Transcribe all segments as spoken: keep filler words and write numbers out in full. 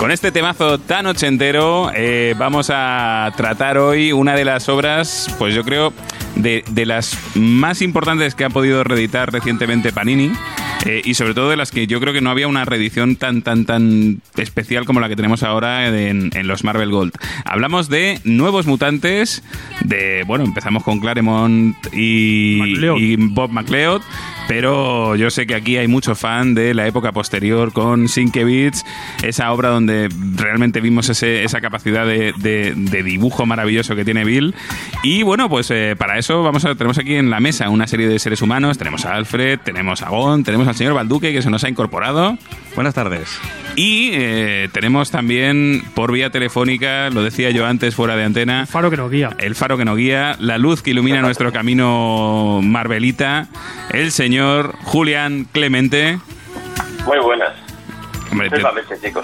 Con este temazo tan ochentero eh, vamos a tratar hoy una de las obras, pues yo creo, de, de las más importantes que ha podido reeditar recientemente Panini. Eh, y sobre todo de las que yo creo que no había una reedición tan tan tan especial como la que tenemos ahora en, en los Marvel Gold. Hablamos de Nuevos Mutantes, de, bueno, empezamos con Claremont y, y Bob McLeod, pero yo sé que aquí hay mucho fan de la época posterior con Sienkiewicz, esa obra donde realmente vimos ese, esa capacidad de, de, de dibujo maravilloso que tiene Bill. Y bueno, pues eh, para eso vamos a, tenemos aquí en la mesa una serie de seres humanos. Tenemos a Alfred, tenemos a Gon, tenemos al señor Balduque, que se nos ha incorporado. Buenas tardes. Y eh, tenemos también por vía telefónica, lo decía yo antes fuera de antena, el faro que nos guía. El faro que nos guía, la luz que ilumina nuestro camino Marvelita, el señor Julián Clemente. Muy buenas. Hombre, te... Estupendamente, chicos.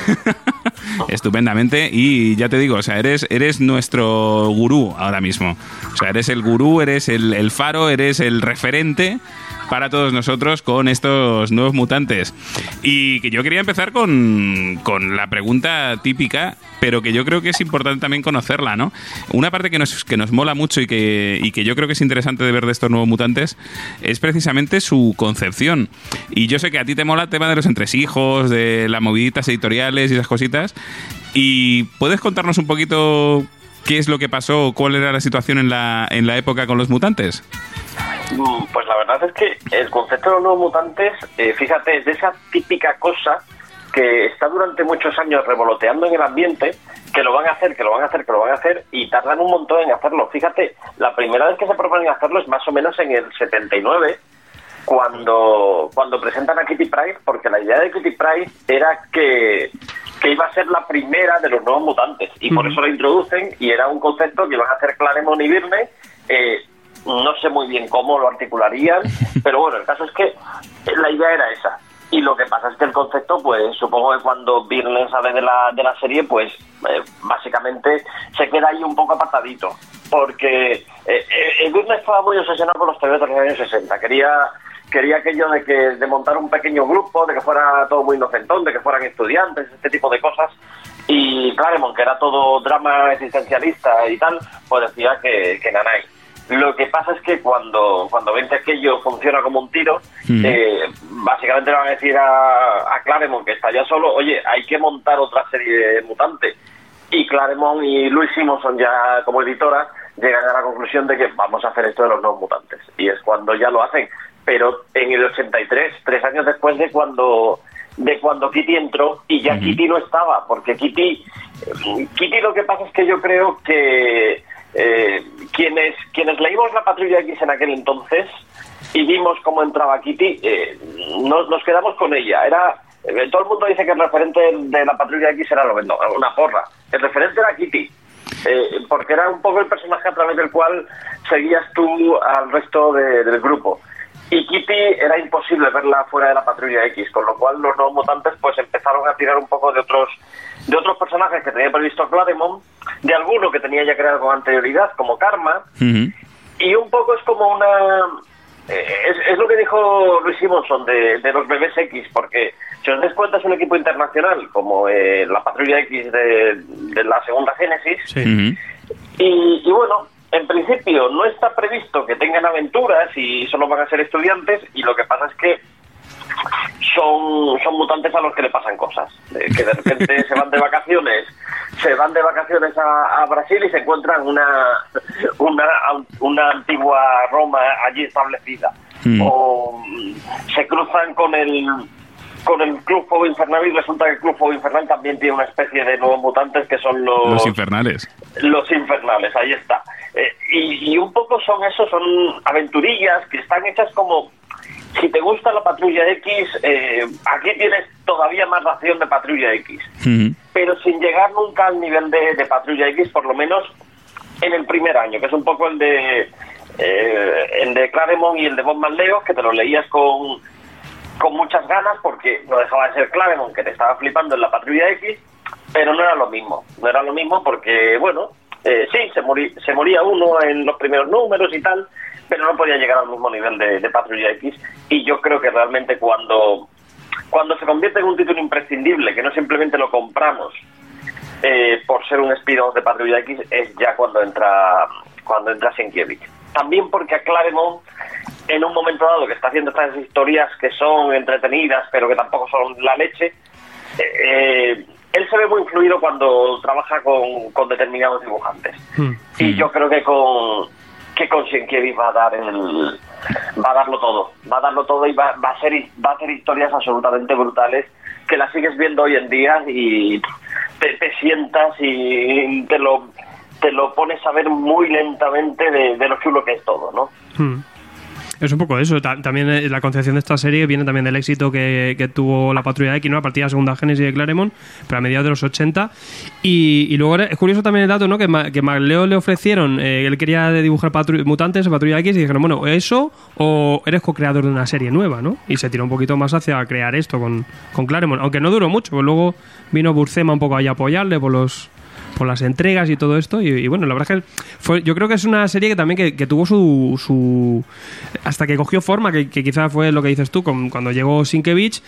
Estupendamente. Y ya te digo, o sea, eres, eres nuestro gurú ahora mismo. O sea, eres el gurú, eres el, el faro, eres el referente para todos nosotros con estos Nuevos Mutantes. Y que yo quería empezar con, con la pregunta típica, pero que yo creo que es importante también conocerla, ¿no? Una parte que nos, que nos mola mucho y que, y que yo creo que es interesante de ver de estos Nuevos Mutantes es precisamente su concepción. Y yo sé que a ti te mola el tema de los entresijos, de las moviditas editoriales y esas cositas. ¿Y puedes contarnos un poquito qué es lo que pasó, cuál era la situación en la, en la época con los mutantes? Pues la verdad es que el concepto de los Nuevos Mutantes, eh, fíjate, es de esa típica cosa que está durante muchos años revoloteando en el ambiente, que lo van a hacer, que lo van a hacer, que lo van a hacer, y tardan un montón en hacerlo. Fíjate, la primera vez que se proponen hacerlo es más o menos en el setenta y nueve, cuando, cuando presentan a Kitty Pryde, porque la idea de Kitty Pryde era que, que iba a ser la primera de los Nuevos Mutantes, y por eso la introducen, y era un concepto que iban a hacer Claremont y Byrne. eh, No sé muy bien cómo lo articularían, pero bueno, el caso es que la idea era esa. Y lo que pasa es que el concepto, pues supongo que cuando Byrne sale de la, de la serie, pues eh, básicamente se queda ahí un poco apartadito. Porque eh, eh, Byrne estaba muy obsesionado con los T V de los años sesenta. Quería, quería aquello de, que, de montar un pequeño grupo, de que fuera todo muy inocentón, de que fueran estudiantes, este tipo de cosas. Y Claremont, que era todo drama existencialista y tal, pues decía que, que nanay. Lo que pasa es que cuando, cuando ven que aquello funciona como un tiro, mm. eh, básicamente le van a decir a, a Claremont, que está ya solo, oye, hay que montar otra serie de mutantes. Y Claremont y Louise Simonson, ya como editora, llegan a la conclusión de que vamos a hacer esto de los Nuevos Mutantes. Y es cuando ya lo hacen. Pero en el ochenta y tres, tres años después de cuando de cuando Kitty entró, y ya mm. Kitty no estaba, porque Kitty, Kitty lo que pasa es que yo creo que... Eh, quienes quienes leímos la Patrulla X en aquel entonces y vimos cómo entraba Kitty, eh, nos, nos quedamos con ella. Era eh, todo el mundo dice que el referente de la Patrulla X era Lobezno, una porra. El referente era Kitty, eh, porque era un poco el personaje a través del cual seguías tú al resto de, del grupo. Y Kitty era imposible verla fuera de la Patrulla X, con lo cual los Nuevos Mutantes pues empezaron a tirar un poco de otros de otros personajes que tenía previsto Claremont, de alguno que tenía ya creado con anterioridad, como Karma, uh-huh. Y un poco es como una... Eh, es, es lo que dijo Louise Simonson de, de los Bebés X, porque si os des cuenta es un equipo internacional, como eh, la Patrulla X de, de la segunda Génesis, sí. uh-huh. y, y bueno, en principio no está previsto que tengan aventuras y solo van a ser estudiantes, y lo que pasa es que son son mutantes a los que le pasan cosas, eh, que de repente se van de vacaciones se van de vacaciones a, a Brasil y se encuentran una una una antigua Roma allí establecida, mm. o se cruzan con el con el Club Fuego Infernal y resulta que el Club Fuego Infernal también tiene una especie de nuevos mutantes que son los los infernales los infernales, ahí está. Eh, y, y un poco son eso, son aventurillas que están hechas como... Si te gusta la Patrulla X, eh, aquí tienes todavía más ración de Patrulla X. Uh-huh. Pero sin llegar nunca al nivel de, de Patrulla X, por lo menos en el primer año, que es un poco el de eh, el de Claremont y el de Bob McLeod, que te lo leías con, con muchas ganas, porque no dejaba de ser Claremont, que te estaba flipando en la Patrulla X, pero no era lo mismo. No era lo mismo porque, bueno, eh, sí, se, morí, se moría uno en los primeros números y tal, pero no podía llegar al mismo nivel de, de Patrulla X. Y yo creo que realmente cuando Cuando se convierte en un título imprescindible, que no simplemente lo compramos eh, por ser un spin-off de Patrulla X, es ya cuando entra cuando entra Sienkiewicz. También porque a Claremont, en un momento dado que está haciendo estas historias que son entretenidas, pero que tampoco son la leche, eh, él se ve muy influido cuando trabaja con, con determinados dibujantes. Mm. Y yo creo que con que con Sienkiewicz va a dar el va a darlo todo, va a darlo todo y va, va a ser va a hacer historias absolutamente brutales que las sigues viendo hoy en día y te, te sientas y te lo te lo pones a ver muy lentamente de, de lo chulo que es todo, ¿no? Mm. Es un poco eso. También la concepción de esta serie viene también del éxito que, que tuvo la Patrulla X, ¿no? A partir de la segunda génesis de Claremont, pero a mediados de los ochenta. Y, y luego es curioso también el dato, ¿no? Que, que MacLeod le ofrecieron, eh, él quería dibujar patru- mutantes, Patrulla X, y dijeron, bueno, eso o eres co-creador de una serie nueva, ¿no? Y se tiró un poquito más hacia crear esto con, con Claremont, aunque no duró mucho, pues luego vino Buscema un poco ahí a apoyarle por los... por las entregas y todo esto y, y bueno, la verdad es que fue, yo creo que es una serie que también que, que tuvo su, su hasta que cogió forma, que, que quizás fue lo que dices tú, con, cuando llegó Sienkiewicz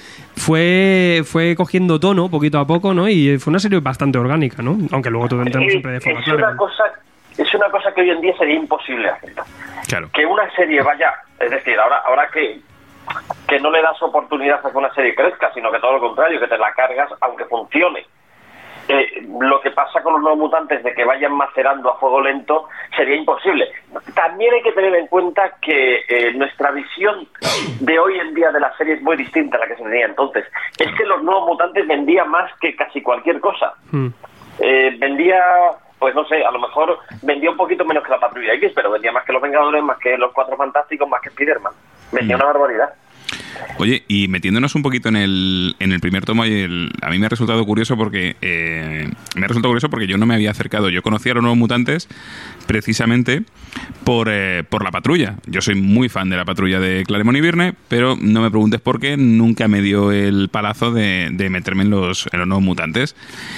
fue fue cogiendo tono poquito a poco, ¿no? Y fue una serie bastante orgánica, ¿no? Aunque luego todo entramos siempre de forma es clara. Una cosa, es una cosa que hoy en día sería imposible hacer. Claro. Que una serie vaya, es decir, ahora ahora que que no le das oportunidad a que una serie crezca, sino que todo lo contrario, que te la cargas aunque funcione. Eh, lo que pasa con los nuevos mutantes de que vayan macerando a fuego lento sería imposible. También hay que tener en cuenta que eh, nuestra visión de hoy en día de la serie es muy distinta a la que se tenía entonces. Es que los nuevos mutantes vendía más que casi cualquier cosa. Mm. Eh, vendía, pues no sé, a lo mejor vendía un poquito menos que la Patrulla X, pero vendía más que los Vengadores, más que los Cuatro Fantásticos, más que Spider-Man. Vendía mm. una barbaridad. Oye, y metiéndonos un poquito en el, en el primer tomo, y el, a mí me ha resultado curioso porque eh, me ha resultado curioso porque yo no me había acercado. Yo conocía a los Nuevos Mutantes precisamente por, eh, por la Patrulla. Yo soy muy fan de la Patrulla de Claremont y Byrne, pero no me preguntes por qué, nunca me dio el palazo de, de meterme en los, en los Nuevos Mutantes.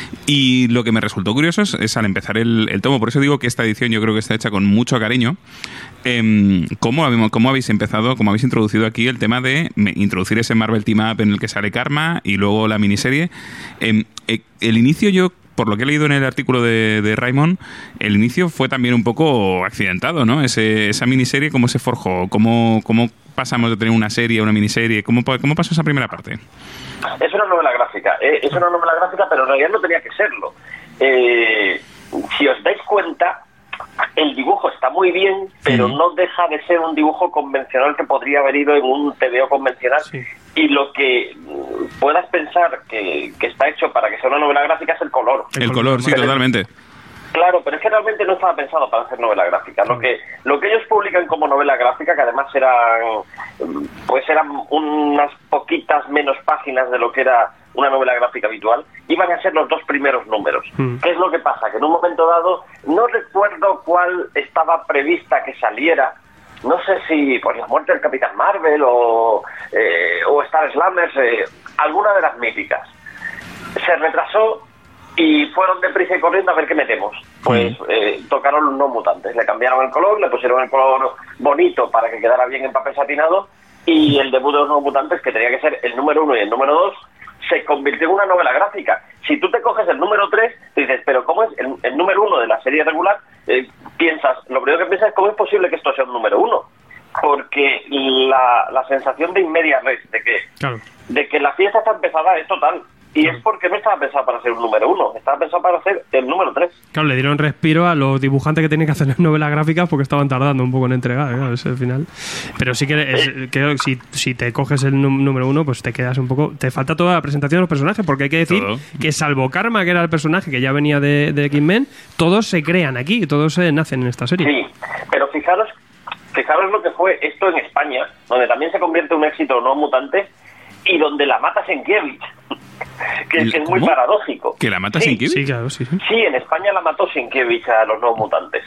Y lo que me resultó curioso es, es al empezar el, el tomo, por eso digo que esta edición yo creo que está hecha con mucho cariño. Eh, ¿cómo, ¿Cómo habéis empezado, cómo habéis introducido aquí el tema de introducir ese Marvel Team Up en el que sale Karma y luego la miniserie? Eh, eh, el inicio, yo, por lo que he leído en el artículo de, de Raymond, el inicio fue también un poco accidentado, ¿no? Ese, esa miniserie, ¿cómo se forjó? ¿Cómo, cómo pasamos de tener una serie a una miniserie? ¿Cómo, cómo pasó esa primera parte? Es una novela gráfica, eh, es una novela gráfica, pero en realidad no tenía que serlo. Eh, si os dais cuenta, el dibujo está muy bien, pero sí. no deja de ser un dibujo convencional que podría haber ido en un T V O convencional. Sí. Y lo que puedas pensar que, que está hecho para que sea una novela gráfica es el color. El, el color, sí, pero, totalmente. Claro, pero es que realmente no estaba pensado para hacer novela gráfica. Lo que lo que ellos publican como novela gráfica, que además eran pues eran unas poquitas menos páginas de lo que era una novela gráfica habitual, iban a ser los dos primeros números. Mm. ¿Qué es lo que pasa? Que en un momento dado, no recuerdo cuál estaba prevista que saliera, no sé si por la muerte del Capitán Marvel o, eh, o Star Slammers, eh, alguna de las míticas. Se retrasó y fueron deprisa y corriendo a ver qué metemos. Pues eh, tocaron los no mutantes, le cambiaron el color, le pusieron el color bonito para que quedara bien en papel satinado, y el debut de los no mutantes, que tenía que ser el número uno y el número dos, se convirtió en una novela gráfica. Si tú te coges el número tres, te dices, pero ¿cómo es el, el número uno de la serie regular? Eh, piensas, lo primero que piensas es cómo es posible que esto sea un número uno, porque la, la sensación de inmedia res, de que, claro. de que la fiesta está empezada es total. Y claro. es porque no estaba pensado para ser un número uno, estaba pensado para ser el número tres. Claro, le dieron respiro a los dibujantes que tenían que hacer las novelas gráficas porque estaban tardando un poco en entregar, claro, ese el final. Pero sí que, es, que si, si te coges el número uno, pues te quedas un poco... Te falta toda la presentación de los personajes, porque hay que decir Todo. que salvo Karma, que era el personaje que ya venía de, de X-Men, todos se crean aquí, todos se nacen en esta serie. Sí, pero fijaros, fijaros lo que fue esto en España, donde también se convierte en un éxito no mutante, y donde la mata Sienkiewicz. Que, que es muy paradójico. ¿Que la mata sí, Sienkiewicz? Sí, claro, sí, sí. Sí, en España la mató Sienkiewicz a los Nuevos Mutantes.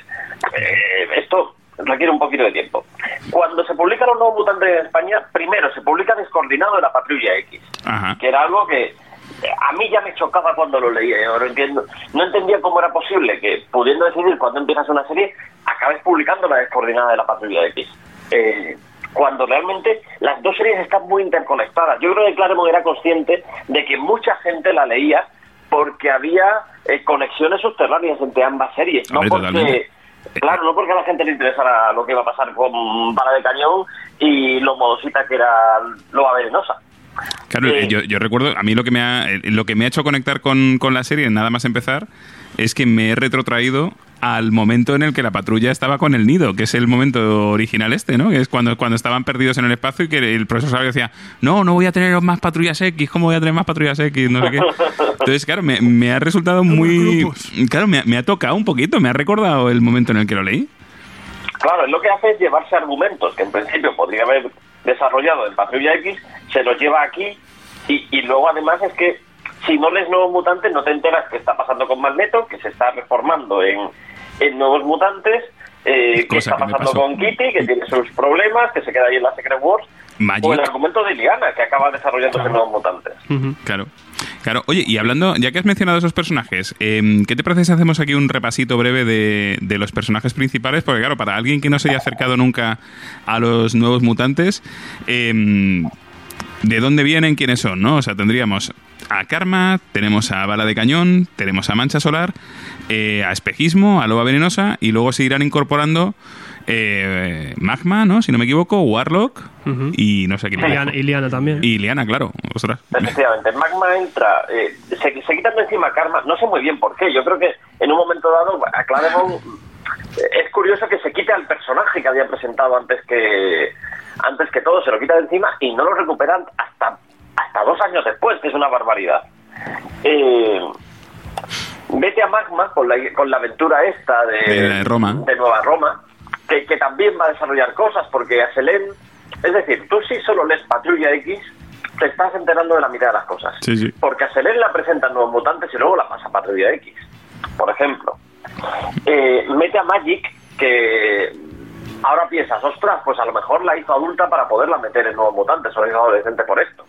Eh, esto requiere un poquito de tiempo. Cuando se publican los Nuevos Mutantes en España, primero se publica descoordinado de la Patrulla X, Ajá. que era algo que a mí ya me chocaba cuando lo leía. Yo no entiendo, no entendía cómo era posible que, pudiendo decidir cuándo empiezas una serie, acabes publicando la descoordinada de la Patrulla X. Eh, cuando realmente las dos series están muy interconectadas. Yo creo que Claremont era consciente de que mucha gente la leía porque había eh, conexiones subterráneas entre ambas series, no Hombre, porque... totalmente. Claro, no porque a la gente le interesara lo que iba a pasar con Bala de Cañón y lo modosita que era Loba Venenosa. Claro, Eh, yo, yo recuerdo, a mí lo que me ha, lo que me ha hecho conectar con, con la serie, nada más empezar, es que me he retrotraído al momento en el que la patrulla estaba con el nido, que es el momento original este, ¿no? Que es cuando, cuando estaban perdidos en el espacio y que el profesor Xavier decía, no, no voy a tener más patrullas X, ¿cómo voy a tener más patrullas X? No sé qué. Entonces, claro, me, me ha resultado muy... Claro, me, ha- me ha tocado un poquito, me ha recordado el momento en el que lo leí. Claro, es lo que hace es llevarse argumentos que en principio podría haber desarrollado en Patrulla X, se los lleva aquí y, y luego además es que si no lees Nuevos Mutantes no te enteras qué está pasando con Magneto, que se está reformando en, en Nuevos Mutantes, eh, qué Cosa está que me pasando pasó. con Kitty, que tiene sus problemas, que se queda ahí en la Secret Wars, Magic. o el argumento de Liliana, que acaba desarrollándose en Nuevos Mutantes. Ujú. Claro. Claro, oye, y hablando, ya que has mencionado esos personajes, eh, ¿qué te parece si hacemos aquí un repasito breve de, de los personajes principales? Porque claro, para alguien que no se haya acercado nunca a los Nuevos Mutantes, eh, ¿de dónde vienen? ¿Quiénes son? ¿No? O sea, tendríamos a Karma, tenemos a Bala de Cañón, tenemos a Mancha Solar, eh, a Espejismo, a Loba Venenosa, y luego se irán incorporando eh, Magma, ¿no? Si no me equivoco, Warlock, Ujú. y no sé quién Y más. Liana, y Liana también. Y Liana, claro. Ostras. Efectivamente, Magma entra, eh, se, se quitan de encima Karma, no sé muy bien por qué, yo creo que en un momento dado a Claremont eh, es curioso que se quite al personaje que había presentado antes que antes que todo, se lo quita de encima y no lo recuperan hasta hasta dos años después, que es una barbaridad. Eh, vete a Magma con la, con la aventura esta de, De la de Roma. de Nueva Roma, que, que también va a desarrollar cosas, porque a Selene, es decir, tú si solo lees Patrulla X, te estás enterando de la mitad de las cosas. Sí, sí. Porque a Selene la presentan Nuevos Mutantes y luego la pasa a Patrulla X, por ejemplo. Eh, mete a Magic, que ahora piensas, ostras, pues a lo mejor la hizo adulta para poderla meter en Nuevos Mutantes, o la hizo adolescente por esto.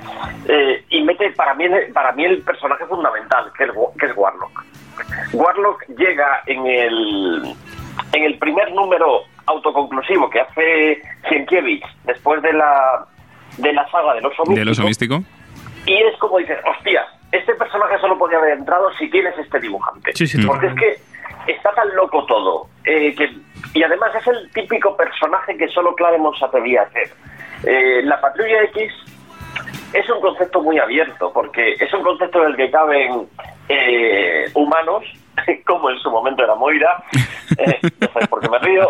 Eh, y mete para mí, para mí el personaje fundamental, que es, que es Warlock. Warlock llega en el en el primer número autoconclusivo que hace Sienkiewicz después de la de la saga del oso místico, Del oso místico. y es como dices, hostia, este personaje solo podía haber entrado si tienes este dibujante. Sí, sí, porque es que está tan loco todo, eh, que y además es el típico personaje que solo Claremont se atrevía a hacer. Eh, la Patrulla X es un concepto muy abierto, porque es un concepto en el que caben eh, humanos, como en su momento era Moira, eh, no sé por qué me río,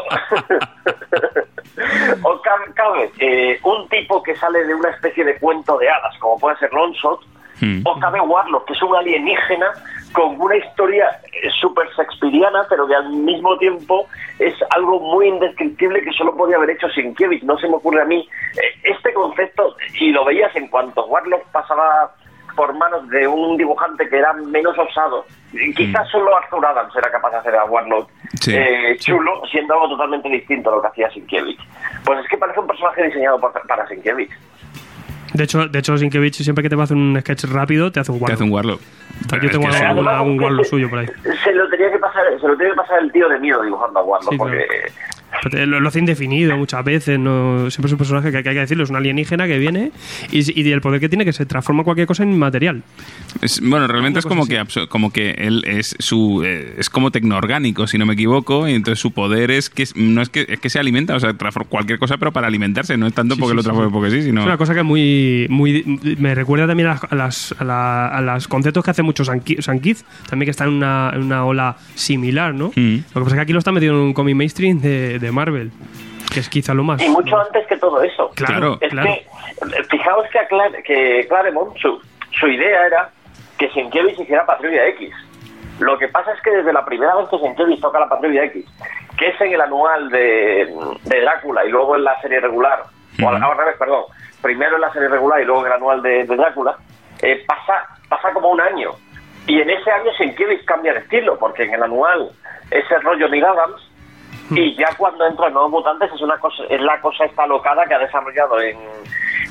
o cabe, cabe eh, un tipo que sale de una especie de cuento de hadas, como puede ser Longshot, Hmm. o cabe Warlock, que es un alienígena con una historia eh, súper shakespeariana, pero que al mismo tiempo es algo muy indescriptible que solo podía haber hecho Sienkiewicz. No se me ocurre a mí eh, este concepto, y lo veías en cuanto Warlock pasaba por manos de un dibujante que era menos osado. Quizás solo Arthur Adams era capaz de hacer a Warlock Sí. eh, chulo, siendo algo totalmente distinto a lo que hacía Sienkiewicz. Pues es que parece un personaje diseñado por, para Sienkiewicz. De hecho, de hecho, Sienkiewicz siempre que te va a hacer un sketch rápido, te hace un Te Warlock. hace un Warlock. Yo Es tengo que algún, sí. algún Warlock suyo por ahí. Se lo tenía que pasar, se lo tenía que pasar el tío de miedo dibujando a Warlock, Sí, porque Pero te- Lo, lo hace indefinido muchas veces. No, siempre es un personaje que, que hay que decirlo. Es un alienígena que viene y, y el poder que tiene que se transforma cualquier cosa en inmaterial. Es- bueno, realmente Una es como cosa que, abso- como que él es su eh, es como tecnoorgánico, si no me equivoco, y entonces su poder es que es- no es que es que se alimenta, o sea, transforma cualquier cosa, pero para alimentarse, no es tanto Sí, porque sí, lo sí. transforme porque sí, sino Es una cosa que es muy, muy. Me recuerda también a, las, a, las, a, la- a los conceptos que hace mucho Sanki- Sankiz, también que está en una, en una ola similar, ¿no? Mm. Lo que pasa es que aquí lo está metido en un cómic mainstream de, de Marvel, que es quizá lo más. y mucho lo- antes que todo eso. Claro, Es claro. que, eh, fijaos que, a Cla- que Claremont, su, su idea era que Sienkiewicz hiciera Patrulla X. Lo que pasa es que desde la primera vez que Sienkiewicz toca la Patrulla X, que es en el anual de, de Drácula y luego en la serie regular, o al, al revés, perdón, primero en la serie regular y luego en el anual de, de Drácula, eh, pasa, pasa como un año. Y en ese año Sienkiewicz cambia de estilo, porque en el anual es el rollo Neil Adams, y ya cuando entra en Nuevos Mutantes es una cosa, es la cosa esta locada que ha desarrollado en,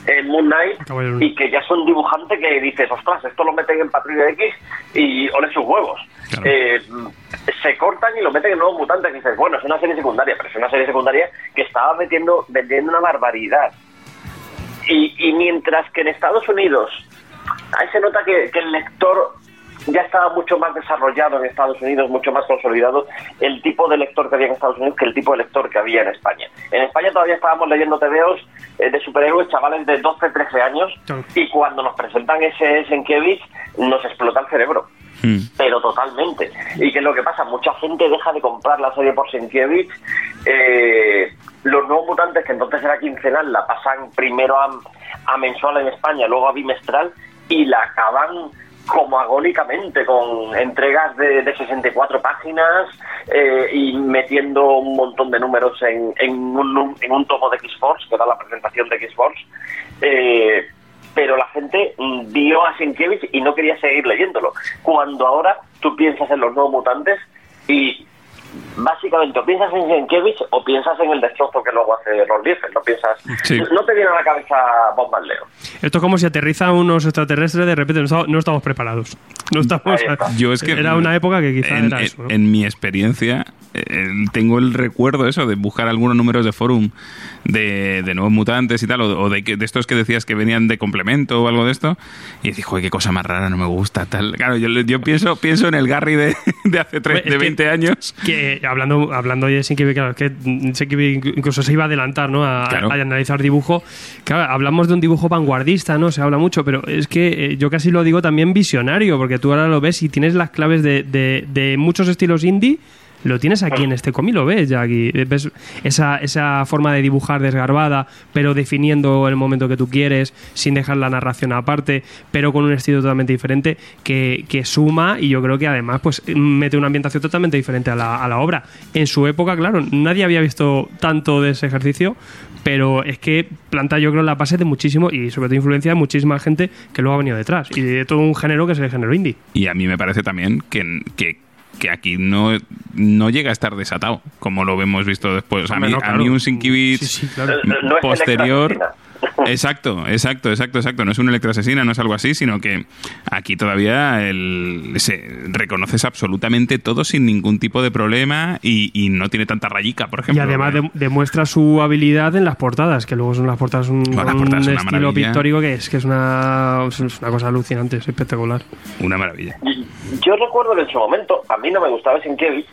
en Moon Knight, y que ya es un dibujante que dices, ostras, esto lo meten en Patrulla X y ole sus huevos. Claro. Eh, se cortan y lo meten en Nuevos Mutantes y dices, bueno, es una serie secundaria, pero es una serie secundaria que estaba metiendo, vendiendo una barbaridad. Y, y mientras que en Estados Unidos ahí se nota que, que el lector ya estaba mucho más desarrollado en Estados Unidos, mucho más consolidado el tipo de lector que había en Estados Unidos que el tipo de lector que había en España. En España todavía estábamos leyendo tebeos eh, de superhéroes, chavales de doce, trece años, y cuando nos presentan ese Sienkiewicz nos explota el cerebro. Mm. Pero totalmente. ¿Y qué es lo que pasa? Mucha gente deja de comprar la serie por Sienkiewicz. Eh, los Nuevos Mutantes, que entonces era quincenal, la pasan primero a, a mensual en España, luego a bimestral, y la acaban como agónicamente, con entregas de, de sesenta y cuatro páginas eh, y metiendo un montón de números en, en, un, en un tomo de X-Force, que era la presentación de X-Force, eh, pero la gente vio a Sienkiewicz y no quería seguir leyéndolo. Cuando ahora tú piensas en los Nuevos Mutantes y básicamente o piensas en Sienkiewicz o piensas en el destrozo que luego hace Ron Liefeld, no piensas, sí. No te viene a la cabeza Bob Marleo. Esto es como si aterriza unos extraterrestres, de repente no estamos, no estamos preparados. No estamos, Yo es que era una época que quizá en, era eso, ¿no? En mi experiencia eh, tengo el recuerdo eso de buscar algunos números de forum de, de Nuevos Mutantes y tal, o, o de, de estos que decías que venían de complemento o algo de esto, y decir, joder, qué cosa más rara, no me gusta, tal. Claro, yo, yo pienso pienso en el Garry de, de hace tre- de veinte que, años. Que hablando hablando de Sienkiewicz, claro, que Sienkiewicz incluso se iba a adelantar, ¿no? A, claro. a, a analizar dibujo. Claro, hablamos de un dibujo vanguardista, ¿no? Se habla mucho, pero es que eh, yo casi lo digo también visionario, porque tú ahora lo ves y tienes las claves de, de, de muchos estilos indie. Lo tienes aquí en este cómic, lo ves ya aquí. Ves esa, esa forma de dibujar desgarbada, pero definiendo el momento que tú quieres, sin dejar la narración aparte, pero con un estilo totalmente diferente que, que suma, y yo creo que además pues mete una ambientación totalmente diferente a la, a la obra. En su época, claro, nadie había visto tanto de ese ejercicio, pero es que planta, yo creo, la base de muchísimo, y sobre todo influencia de muchísima gente que luego ha venido detrás, y de todo un género que es el género indie. Y a mí me parece también que... que que aquí no, no llega a estar desatado, como lo hemos visto después. A mí, no, claro. a mí un Sienkiewicz sí, sí, claro. no posterior... Exacto, exacto, exacto, exacto. No es un electroasesina, no es algo así, sino que aquí todavía el, se, reconoces absolutamente todo sin ningún tipo de problema y, y no tiene tanta rayica, por ejemplo. Y además de, demuestra su habilidad en las portadas, que luego son las portadas un, bueno, las portadas un estilo maravilla. Pictórico que es que es una, es una cosa alucinante, es espectacular. Una maravilla. Yo recuerdo que en su momento a mí no me gustaba Sienkiewicz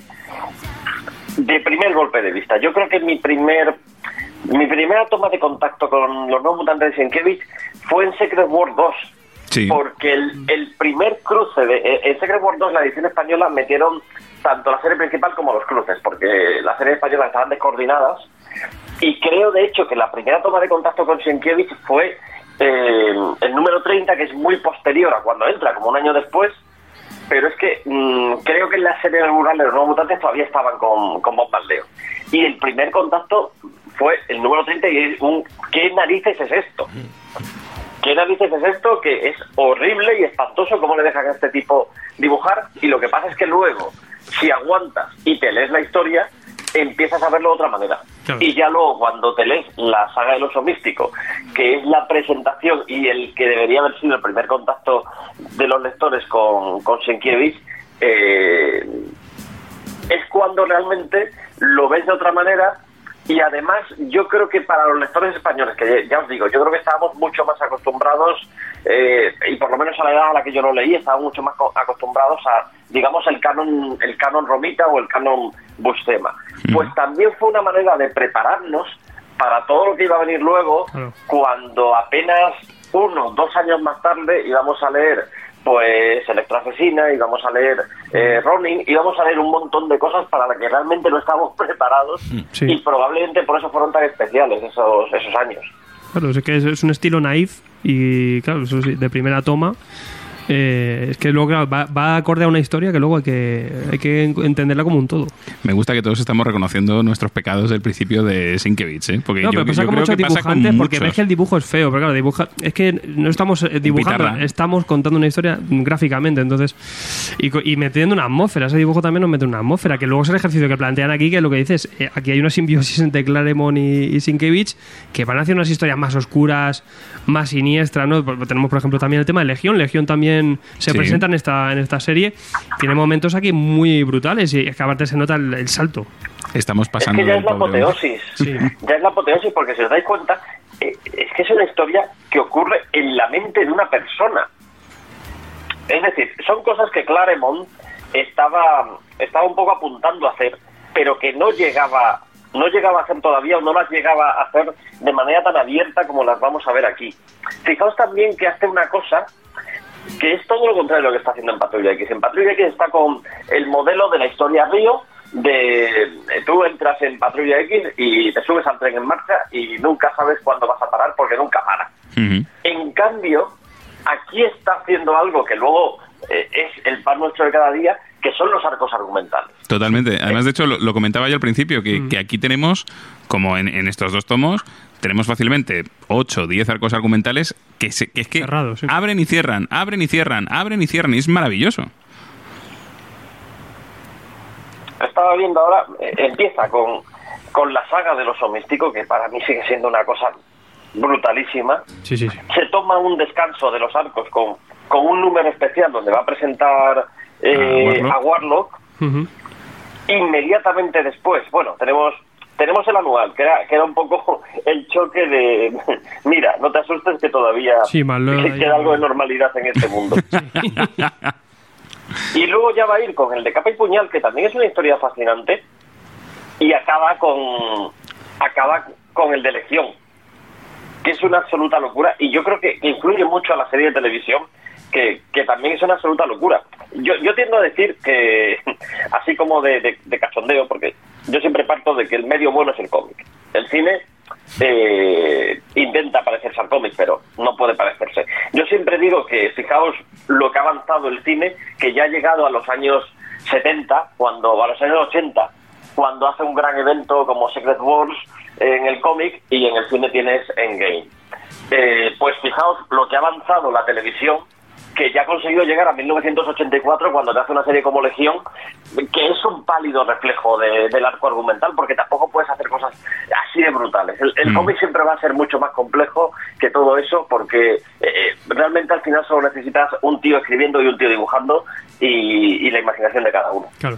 de primer golpe de vista. Yo creo que mi primer mi primera toma de contacto con los Nuevos Mutantes de Sienkiewicz fue en Secret War dos. Sí. Porque el, el primer cruce de en Secret War dos, la edición española, metieron tanto la serie principal como los cruces, porque las series españolas estaban descoordinadas, y creo de hecho que la primera toma de contacto con Sienkiewicz fue eh, el número treinta, que es muy posterior a cuando entra, como un año después, pero es que mmm, creo que en la serie rural de los Nuevos Mutantes todavía estaban con, con Bob Marleo, y el primer contacto fue el número treinta, y es un ¿qué narices es esto? ¿Qué narices es esto? Que es horrible y espantoso cómo le dejan a este tipo dibujar, y lo que pasa es que luego, si aguantas y te lees la historia, empiezas a verlo de otra manera. Claro. Y ya luego, cuando te lees la saga del oso místico, que es la presentación y el que debería haber sido el primer contacto de los lectores con, con Sienkiewicz, eh, es cuando realmente lo ves de otra manera. Y además yo creo que para los lectores españoles, que ya os digo, yo creo que estábamos mucho más acostumbrados, eh, y por lo menos a la edad a la que yo lo leí, estábamos mucho más acostumbrados a, digamos, el canon el canon Romita o el canon Buscema. Mm. Pues también fue una manera de prepararnos para todo lo que iba a venir luego, claro. Cuando apenas uno, dos años más tarde íbamos a leer pues Electroasesina, íbamos a leer eh, Ronin, íbamos a leer un montón de cosas para las que realmente no estábamos preparados, sí. Y probablemente por eso fueron tan especiales esos esos años. Claro, es que es, es un estilo naif y claro, eso sí, de primera toma. Eh, es que luego claro, va, va acorde a una historia que luego hay que, hay que entenderla como un todo. Me gusta que todos estamos reconociendo nuestros pecados del principio de Sienkiewicz, ¿eh? Porque no, yo, pero pasa yo con creo muchos que pasa con dibujantes porque muchos. ves que el dibujo es feo, pero claro, dibuja, es que no estamos dibujando, Pitarra. estamos contando una historia gráficamente, entonces y, y metiendo una atmósfera, ese dibujo también nos mete una atmósfera, que luego es el ejercicio que plantean aquí, que es lo que dices, eh, aquí hay una simbiosis entre Claremont y, y Sienkiewicz que van a hacer unas historias más oscuras, más siniestras, ¿no? Tenemos por ejemplo también el tema de Legión, Legión también se Sí. presenta en esta, en esta serie, tiene momentos aquí muy brutales y es que aparte se nota el, el salto. Estamos Es pasando que ya del es la pobre hombre. apoteosis. Sí. Ya es la apoteosis porque si os dais cuenta, eh, es que es una historia que ocurre en la mente de una persona. Es decir, son cosas que Claremont estaba, estaba un poco apuntando a hacer, pero que no llegaba, no llegaba a hacer todavía o no las llegaba a hacer de manera tan abierta como las vamos a ver aquí. Fijaos también que hace una cosa que es todo lo contrario de lo que está haciendo en Patrulla X. En Patrulla X está con el modelo de la historia Río, de tú entras en Patrulla X y te subes al tren en marcha y nunca sabes cuándo vas a parar porque nunca para. Uh-huh. En cambio, aquí está haciendo algo que luego eh, es el pan nuestro de cada día, que son los arcos argumentales. Totalmente. Además, de hecho, lo, lo comentaba yo al principio, que, Mm. que aquí tenemos, como en, en estos dos tomos, tenemos fácilmente ocho o diez arcos argumentales que, se, que es que Cerrados, sí. abren y cierran, abren y cierran, abren y cierran, y es maravilloso. Estaba viendo ahora, eh, empieza con, con la saga del oso místico, que para mí sigue siendo una cosa brutalísima. Sí, sí, sí. Se toma un descanso de los arcos con, con un número especial donde va a presentar eh, A Warlock. a Warlock. Uh-huh. Inmediatamente después, bueno, tenemos tenemos el anual, que era, que era un poco el choque de, mira, no te asustes que todavía Sí, más lo- que queda algo de normalidad en este mundo. Y luego ya va a ir con el de Capa y Puñal, que también es una historia fascinante, y acaba con acaba con el de Legión, que es una absoluta locura, y yo creo que influye mucho a la serie de televisión, que, que también es una absoluta locura. Yo, yo tiendo a decir que, así como de, de, de cachondeo, porque yo siempre parto de que el medio bueno es el cómic. El cine eh, intenta parecerse al cómic, pero no puede parecerse. Yo siempre digo que, fijaos lo que ha avanzado el cine, que ya ha llegado a los años setenta, cuando a los años ochenta, cuando hace un gran evento como Secret Wars en el cómic, y en el cine tienes Endgame. Eh, pues fijaos lo que ha avanzado la televisión, que ya ha conseguido llegar a mil novecientos ochenta y cuatro cuando te hace una serie como Legión, que es un pálido reflejo de, del arco argumental, porque tampoco puedes hacer cosas así de brutales. El, el Mm. cómic siempre va a ser mucho más complejo que todo eso, porque eh, realmente al final solo necesitas un tío escribiendo y un tío dibujando y, y la imaginación de cada uno. Claro.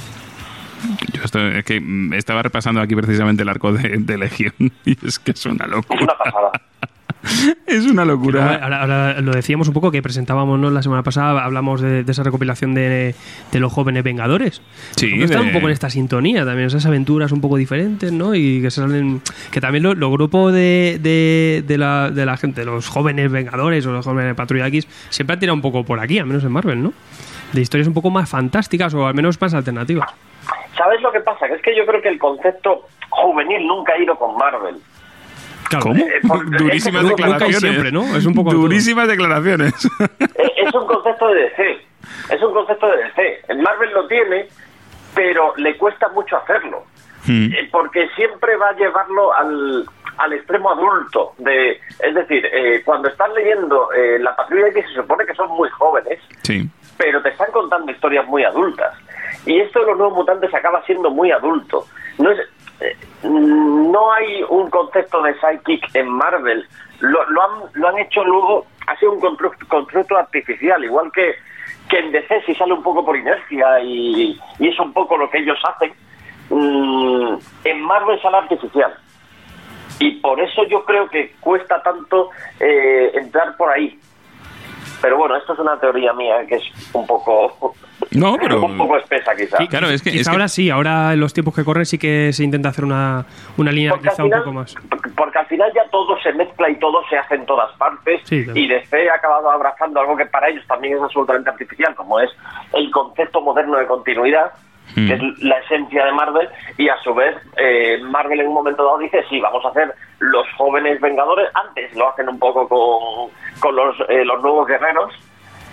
Yo estoy- es que mm, estaba repasando aquí precisamente el arco de, de Legión y es que es una Es locura. una pasada. Es una locura. Ahora, ahora lo decíamos un poco que presentábamos, ¿no? La semana pasada hablamos de, de esa recopilación de, de los jóvenes Vengadores. Sí, Porque está de- un poco en esta sintonía también, esas aventuras un poco diferentes, ¿no? Y que salen, que también los lo grupos de, de, de, la, de la gente, los jóvenes Vengadores o los jóvenes de Patrulla X, siempre han tirado un poco por aquí, al menos en Marvel, ¿no? De historias un poco más fantásticas o al menos más alternativas. ¿Sabes lo que pasa? Que es que yo creo que el concepto juvenil nunca ha ido con Marvel. Claro. ¿Cómo? Eh, por- Durísimas es que nunca y declaraciones. siempre, ¿no? Es un poco de todo. Durísimas declaraciones. Eh, Es un concepto de D C. Es un concepto de D C. En Marvel lo tiene, pero le cuesta mucho hacerlo. Mm. Eh, Porque siempre va a llevarlo al, al extremo adulto. De, es decir, eh, cuando están leyendo eh, La Patrulla X, se supone que son muy jóvenes, Sí. pero te están contando historias muy adultas. Y esto de los nuevos mutantes acaba siendo muy adulto. No es, eh, no hay un concepto de psychic en Marvel. Lo, lo, han, lo han hecho luego, ha sido un constructo, constructo artificial, igual que, que en D C si sale un poco por inercia y, y es un poco lo que ellos hacen. Mm, en Marvel sale artificial. Y por eso yo creo que cuesta tanto eh, entrar por ahí. Pero bueno, esto es una teoría mía que es un poco No, pero- un poco espesa quizá. Sí, Claro, es que- quizá es que- ahora sí, ahora en los tiempos que corren sí que se intenta hacer una, una línea Porque al, quizá un final, poco más. porque al final ya todo se mezcla y todo se hace en todas partes, Sí, claro. y D C ha acabado abrazando algo que para ellos también es absolutamente artificial, como es el concepto moderno de continuidad, Mm. que es la esencia de Marvel, y a su vez eh, Marvel en un momento dado dice, sí, vamos a hacer los jóvenes Vengadores. Antes lo hacen un poco con, con los, eh, los nuevos guerreros,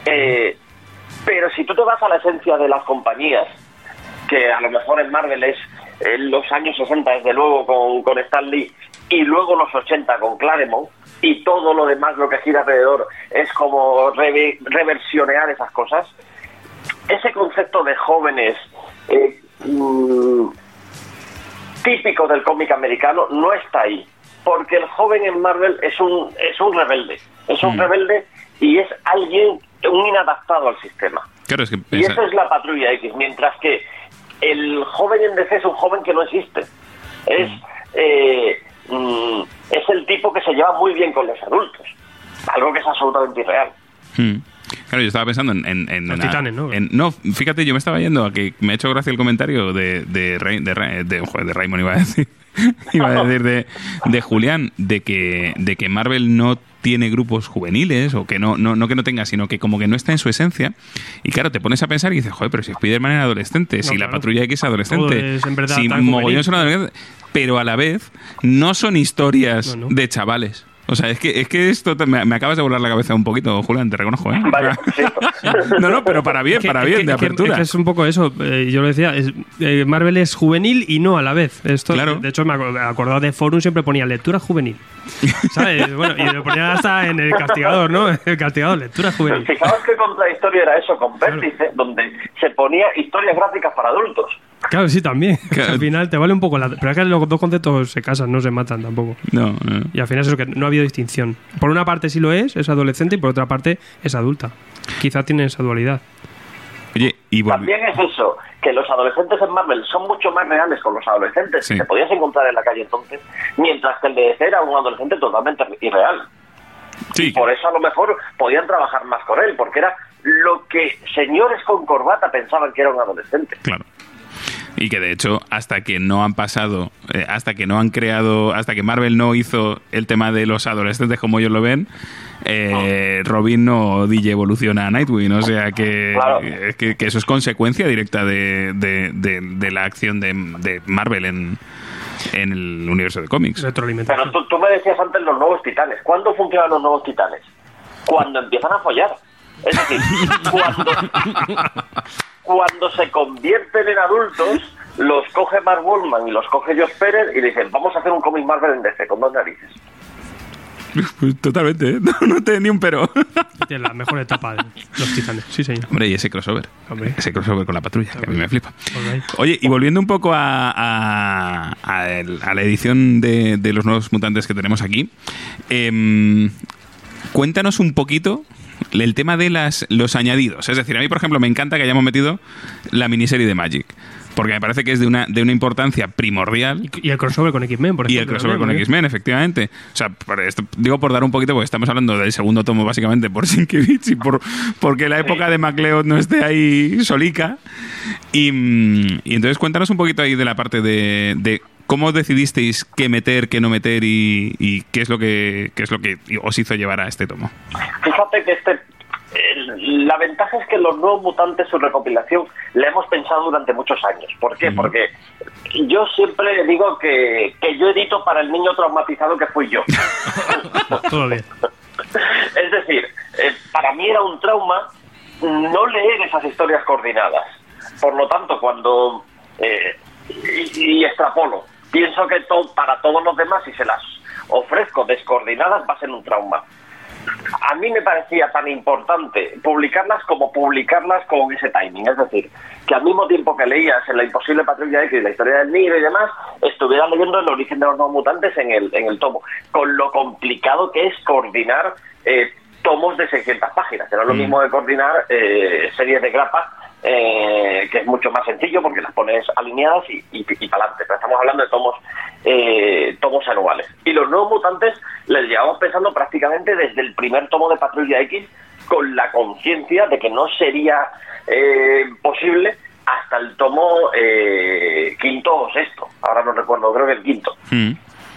Eh, pero si tú te vas a la esencia de las compañías, que a lo mejor en Marvel es en los años sesenta, desde luego, con, con Stan Lee, y luego los ochenta con Claremont, y todo lo demás, lo que gira alrededor, es como re- reversionear esas cosas. Ese concepto de jóvenes eh, mmm, típico del cómic americano no está ahí, porque el joven en Marvel es un es un rebelde, es un mm. rebelde y es alguien, un inadaptado al sistema. Claro, es que y esa es la Patrulla X, mientras que el joven en D C es un joven que no existe. Es mm. Eh, mm, es el tipo que se lleva muy bien con los adultos, algo que es absolutamente irreal. Mm. Claro, yo estaba pensando en... en, en los una, titanes, ¿no? En, no, fíjate, yo me estaba yendo a que me ha hecho gracia el comentario de de, de, de, de, joder, de Raymond, iba a decir, iba a decir de, de Julián, de que, de que Marvel no tiene grupos juveniles, o que no, no, no que no tenga, sino que como que no está en su esencia. Y claro, te pones a pensar y dices, joder, pero si Spider-Man era adolescente, no, si claro. la Patrulla X es adolescente, es si mogollón son adolescentes, pero a la vez no son historias no, no. de chavales. O sea, es que es que esto te, me, me acabas de volar la cabeza un poquito, Julián, te reconozco, ¿eh? Vaya, sí. No, no, pero para bien, para bien, que, de apertura. Es, que es un poco eso, eh, yo lo decía, es, eh, Marvel es juvenil y no a la vez. Esto, claro. De hecho, me acordaba de Forum, siempre ponía lectura juvenil. ¿Sabes? Bueno, y lo ponía hasta en el Castigador, ¿no? El Castigador, lectura juvenil. Fijaos qué contradictorio era eso con Vértice, claro. donde se ponía historias gráficas para adultos. Claro, sí, también. Claro. Al final te vale un poco la... Pero es que los dos conceptos se casan, no se matan tampoco. No, no. Y al final es eso, que no ha habido distinción. Por una parte sí lo es, es adolescente, y por otra parte es adulta. Quizá tiene esa dualidad. Oye, y volv... También es eso, que los adolescentes en Marvel son mucho más reales con los adolescentes sí. que te podías encontrar en la calle entonces, mientras que el de D C era un adolescente totalmente irreal. Sí. Y por eso a lo mejor podían trabajar más con él, porque era lo que señores con corbata pensaban que era un adolescente. Claro. Y que de hecho, hasta que no han pasado, eh, hasta que no han creado, hasta que Marvel no hizo el tema de los adolescentes como ellos lo ven, eh, oh. Robin no D J evoluciona a Nightwing, o sea que, claro. eh, que, que eso es consecuencia directa de, de, de, de la acción de, de Marvel en, en el universo de cómics. Pero tú, tú me decías antes los nuevos titanes. ¿Cuándo funcionan los nuevos titanes? Cuando empiezan a follar. Es decir, cuando, cuando se convierten en adultos, los coge Mark Wolfman y los coge Josh Pérez y dicen, vamos a hacer un cómic Marvel en D C, con dos narices. Pues totalmente, ¿eh? No, no te ni un pero. Es la mejor etapa de los titanes, sí señor. Hombre, y ese crossover. Hombre. Ese crossover con la Patrulla, que a mí me flipa. Right. Oye, y volviendo un poco a, a, a, el, a la edición de, de los nuevos mutantes que tenemos aquí, eh, cuéntanos un poquito el tema de las los añadidos. Es decir, a mí, por ejemplo, me encanta que hayamos metido la miniserie de Magic, porque me parece que es de una de una importancia primordial. Y el crossover con X-Men, por ejemplo. Y el crossover con X-Men, efectivamente. O sea, por esto, digo por dar un poquito, porque estamos hablando del segundo tomo, básicamente, por Sienkiewicz y por porque la época de MacLeod no esté ahí solica. Y, y entonces cuéntanos un poquito ahí de la parte de... de ¿cómo decidisteis qué meter, qué no meter y, y qué es lo que qué es lo que os hizo llevar a este tomo? Fíjate que este el, la ventaja es que los nuevos mutantes, su recopilación, la hemos pensado durante muchos años. ¿Por qué? Uh-huh. Porque yo siempre digo que, que yo edito para el niño traumatizado que fui yo. Todo bien. Es decir, eh, para mí era un trauma no leer esas historias coordinadas. Por lo tanto, cuando... Eh, y, y extrapolo. Pienso que to, para todos los demás, si se las ofrezco descoordinadas, va a ser un trauma. A mí me parecía tan importante publicarlas como publicarlas con ese timing. Es decir, que al mismo tiempo que leías en La Imposible Patrulla X, la historia del Niro y demás, estuvieras leyendo El origen de los nuevos mutantes en el, en el tomo. Con lo complicado que es coordinar eh, tomos de seiscientas páginas. Era lo mm. mismo de coordinar eh, series de grapas, Eh, que es mucho más sencillo porque las pones alineadas y, y, y para adelante. Pero estamos hablando de tomos eh, tomos anuales. Y los nuevos mutantes les llevamos pensando prácticamente desde el primer tomo de Patrulla X, con la conciencia de que no sería eh, posible hasta el tomo eh, quinto o sexto. Ahora no recuerdo, creo que el quinto. Mm.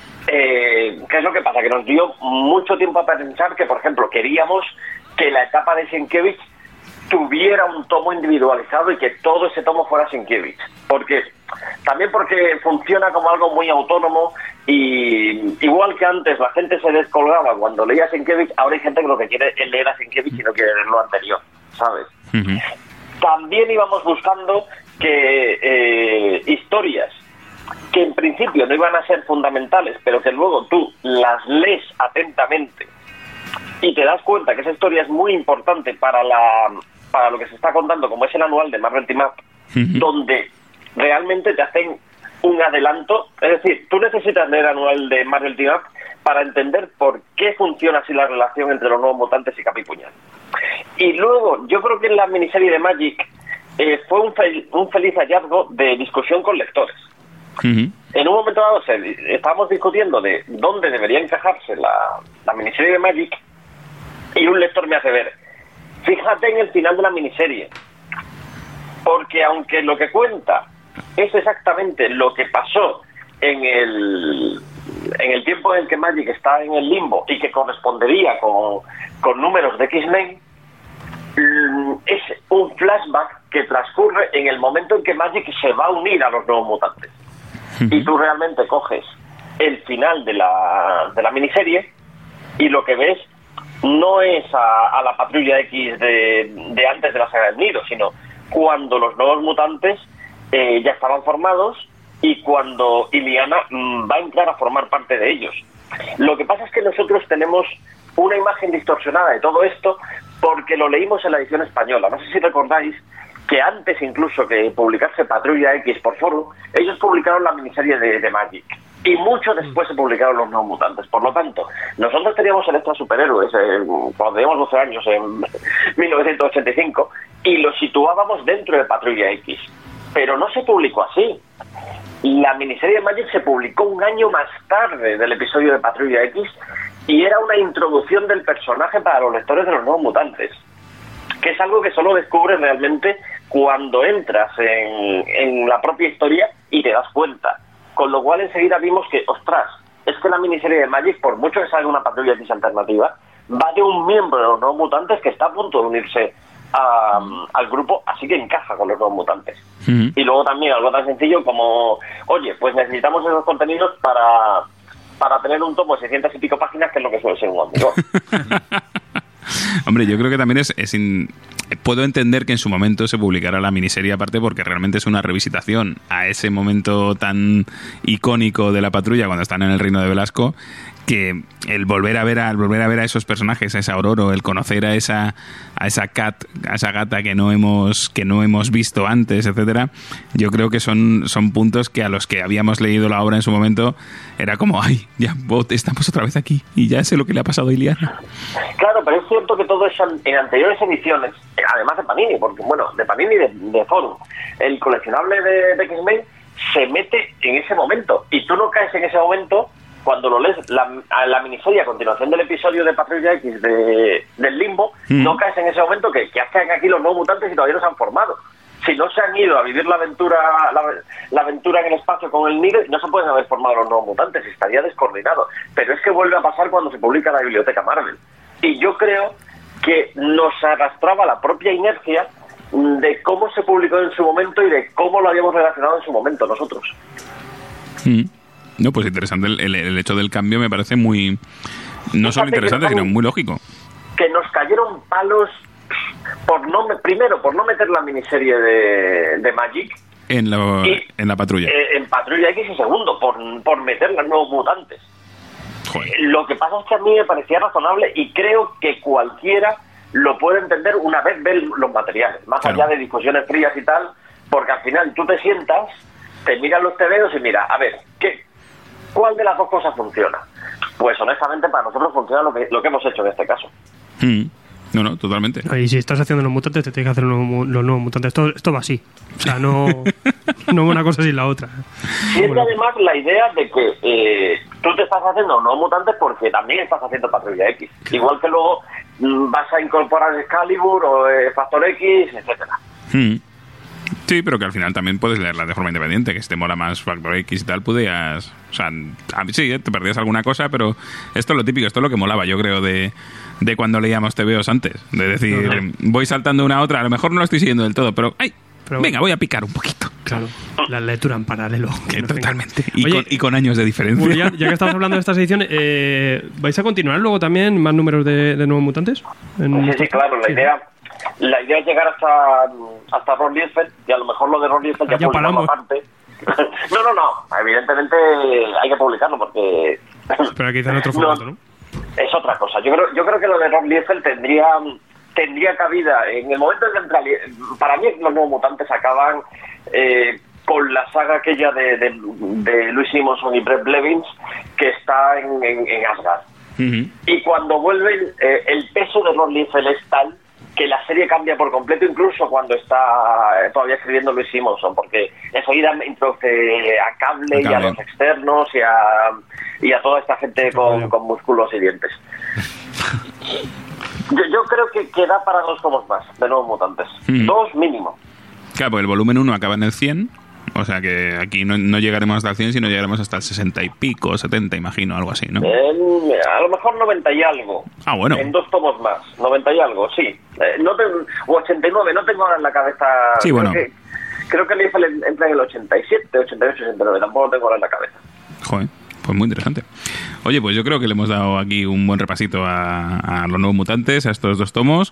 Eh, ¿Qué es lo que pasa? Que nos dio mucho tiempo a pensar que, por ejemplo, queríamos que la etapa de Sienkiewicz tuviera un tomo individualizado y que todo ese tomo fuera Sienkiewicz, porque también porque funciona como algo muy autónomo Y igual que antes la gente se descolgaba cuando leía Sienkiewicz, ahora hay gente que lo que quiere es leer a Sienkiewicz y no quiere leer lo anterior, ¿sabes? Uh-huh. También íbamos buscando que eh, historias que en principio no iban a ser fundamentales, pero que luego tú las lees atentamente y te das cuenta que esa historia es muy importante para la para lo que se está contando, como es el anual de Marvel Team Up, uh-huh. donde realmente te hacen un adelanto. Es decir, tú necesitas leer el anual de Marvel Team Up para entender por qué funciona así la relación entre los Nuevos Mutantes y Capipuñal. Y luego, yo creo que en la miniserie de Magic eh, fue un, fel- un feliz hallazgo de discusión con lectores. Uh-huh. En un momento dado se, estábamos discutiendo de dónde debería encajarse la, la miniserie de Magic, y un lector me hace ver, fíjate en el final de la miniserie, porque aunque lo que cuenta es exactamente lo que pasó en el en el tiempo en el que Magic está en el limbo y que correspondería con, con números de X-Men, es un flashback que transcurre en el momento en que Magic se va a unir a los Nuevos Mutantes. Uh-huh. Y tú realmente coges el final de la, de la miniserie y lo que ves no es a, a la Patrulla X de, de antes de la saga del Nido, sino cuando los Nuevos Mutantes eh, ya estaban formados y cuando Illyana mmm, va a entrar a formar parte de ellos. Lo que pasa es que nosotros tenemos una imagen distorsionada de todo esto porque lo leímos en la edición española. No sé si recordáis que antes incluso que publicarse Patrulla X por Forum, ellos publicaron la miniserie de, de Magic. Y mucho después se publicaron los Nuevos Mutantes. Por lo tanto, nosotros teníamos el Extra Superhéroes eh, cuando teníamos doce años, en mil novecientos ochenta y cinco, y lo situábamos dentro de Patrulla X. Pero no se publicó así. La miniserie de Magic se publicó un año más tarde del episodio de Patrulla X y era una introducción del personaje para los lectores de los Nuevos Mutantes, que es algo que solo descubres realmente cuando entras en, en la propia historia y te das cuenta. Con lo cual enseguida vimos que, ostras, es que la miniserie de Magic, por mucho que salga una Patrulla X alternativa, va de un miembro de los Nuevos Mutantes que está a punto de unirse a, al grupo, así que encaja con los Nuevos Mutantes. Uh-huh. Y luego también algo tan sencillo como, oye, pues necesitamos esos contenidos para, para tener un tomo de seiscientas y pico páginas, que es lo que suele ser un amigo. Hombre, yo creo que también es, es in... puedo entender que en su momento se publicara la miniserie aparte, porque realmente es una revisitación a ese momento tan icónico de la Patrulla cuando están en el reino de Velasco, que el volver a ver a el volver a ver a esos personajes, a esa Ororo, el conocer a esa a esa cat, a esa gata que no hemos que no hemos visto antes, etcétera, yo creo que son son puntos que a los que habíamos leído la obra en su momento era como, ay, ya estamos otra vez aquí y ya sé lo que le ha pasado a Illyana. Claro, pero es cierto que todo eso en anteriores ediciones, además de Panini, porque bueno, de Panini y de, de Forum, el coleccionable de, de X-Men se mete en ese momento y tú no caes en ese momento cuando lo lees la, la miniserie a continuación del episodio de Patrulla X de, del Limbo, mm. no caes en ese momento que, que hacen aquí los Nuevos Mutantes y todavía no se han formado. Si no se han ido a vivir la aventura la, la aventura en el espacio con el Nido, no se pueden haber formado los Nuevos Mutantes, estaría descoordinado. Pero es que vuelve a pasar cuando se publica la Biblioteca Marvel. Y yo creo que nos arrastraba la propia inercia de cómo se publicó en su momento y de cómo lo habíamos relacionado en su momento nosotros. Mm. No, pues interesante el, el, el hecho del cambio, me parece muy... No solo interesante, sino muy lógico. Que nos cayeron palos por no primero por no meter la miniserie de, de Magic en la, y, en la Patrulla. Eh, en Patrulla X, y segundo, por, por meter los Nuevos Mutantes. Joder. Lo que pasa es que a mí me parecía razonable y creo que cualquiera lo puede entender una vez ve los materiales, más claro. allá de discusiones frías y tal, porque al final tú te sientas, te miras los tebeos y mira, a ver, ¿qué? ¿Cuál de las dos cosas funciona? Pues honestamente para nosotros funciona lo que, lo que hemos hecho en este caso. Mm. No, no, totalmente. Y si estás haciendo los mutantes, te tienes que hacer los, los nuevos mutantes. Esto, esto va así. O sea, no, no una cosa sin la otra. Siempre bueno. Además la idea de que eh, tú te estás haciendo nuevos mutantes porque también estás haciendo Patrulla X. Claro. Igual que luego mm, vas a incorporar Excalibur o eh, Factor X, etcétera. Mm. Sí, pero que al final también puedes leerla de forma independiente, que si te mola más Factor X y tal, podías... O sea, sí, ¿eh? te perdías alguna cosa, pero esto es lo típico, esto es lo que molaba, yo creo, de, de cuando leíamos tebeos antes. De decir, uh-huh. voy saltando una a otra, a lo mejor no lo estoy siguiendo del todo, pero ¡ay! Pero, venga, voy a picar un poquito. Claro, la lectura en paralelo. Que no totalmente. Y, Oye, con, y con años de diferencia. Bueno, ya, ya que estamos hablando de estas ediciones, eh, ¿vais a continuar luego también más números de, de Nuevos Mutantes? En... Sí, sí, claro. La sí. idea la idea es llegar hasta, hasta Ron Liefeld, y a lo mejor lo de Ron Liefeld ya, ya publicamos aparte. No, no, no. Evidentemente hay que publicarlo porque... Pero aquí está en otro formato, ¿no? ¿no? Es otra cosa. Yo creo, yo creo que lo de Ron Liefeld tendría... tendría cabida en el momento en que entra, para mí los Nuevos Mutantes acaban eh, con la saga aquella de, de, de Louis Simonson y Brett Blevins que está en, en, en Asgard. Uh-huh. Y cuando vuelven, eh, el peso de Ron Liefeld es tal que la serie cambia por completo, incluso cuando está todavía escribiendo Louis Simonson, porque enseguida introduce a Cable, a Cable y a los externos y a, y a toda esta gente con, con músculos y dientes. Yo, yo creo que queda para dos tomos más de Nuevos Mutantes. Mm. Dos mínimo. Claro, pues el volumen uno acaba en el cien. O sea que aquí no, no llegaremos hasta el cien, sino llegaremos hasta el sesenta y pico, setenta, imagino, algo así, ¿no? Eh, a lo mejor noventa y algo. Ah, bueno. En dos tomos más. noventa y algo, sí. Eh, no tengo, o ochenta y nueve, no tengo ahora en la cabeza. Sí, creo bueno. Que, creo que el Liefeld entra en el ochenta y siete, ochenta y ocho, ochenta y nueve. Tampoco lo tengo ahora en la cabeza. Joder. Pues muy interesante. Oye, pues yo creo que le hemos dado aquí un buen repasito a, a los Nuevos Mutantes, a estos dos tomos.